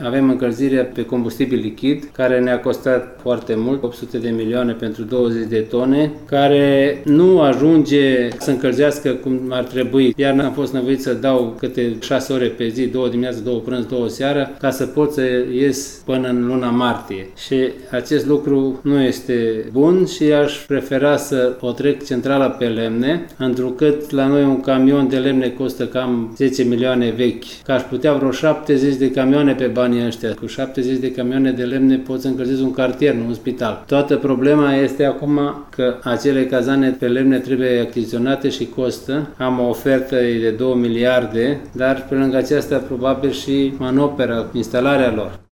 Avem încălzirea pe combustibil lichid, care ne-a costat foarte mult, 800 de milioane pentru 20 de tone, care nu ajunge să încălzească cum ar trebui. Iar am fost nevoit să dau câte 6 ore pe zi, 2 dimineața, 2 prânz, 2 seara, ca să pot să ies până în luna martie. Și acest lucru nu este bun și aș prefera să o trec centrala pe lemne, întrucât la noi un camion de lemne costă cam 10 milioane vechi, că aș putea vreo 70 de camioane pe banii ăștia. Cu 70 de camioane de lemne poți să încălzezi un cartier, nu un spital. Toată problema este acum că acele cazane pe lemne trebuie achiziționate și costă. Am o ofertă de 2 miliarde, dar pe lângă aceasta probabil și manopera, instalarea lor.